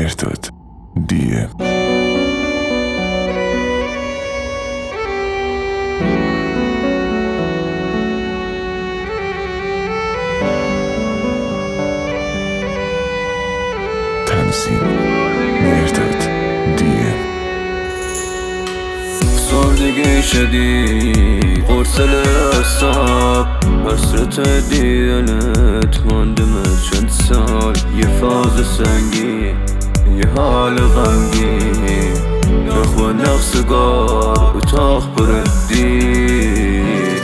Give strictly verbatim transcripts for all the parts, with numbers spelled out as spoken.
مرداد دیم تنظیم مرداد دیم سردگی شدید قرص اعصاب حسرت دیدنت ماندم چند سال یه فاز سنگین یه حال غمگین نخ و نقصگار اتاق بردی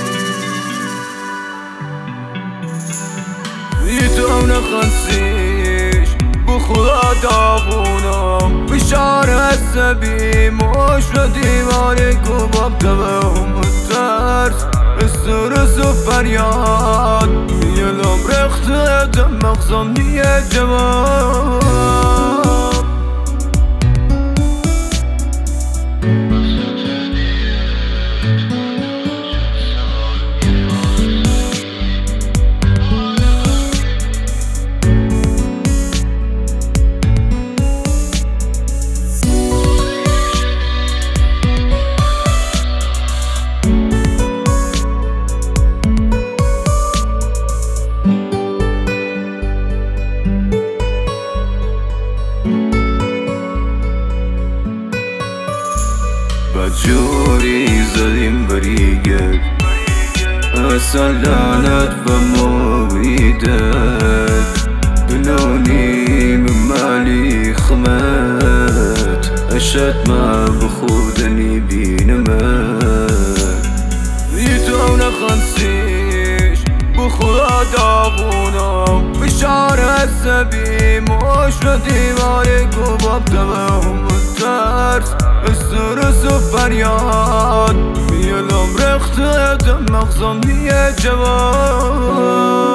میتونم نخنسیش بخدا داغونم فشار عصبی مش و دیواری کوباب تبهم الترس استرس و فریاد یه لام رخته دم مغزم نیه جواب جوری زدیم بریگل اصلا لعنت و مویدت بلونی من مالی خمت اشد ما بخودنی بینمت میتونم نخنسیش بخدا داغونم فشار عصبی مش و دیواری کوباب تبهم الترس استرس و فریاد یه لام رخته دم مغزم نیه جواب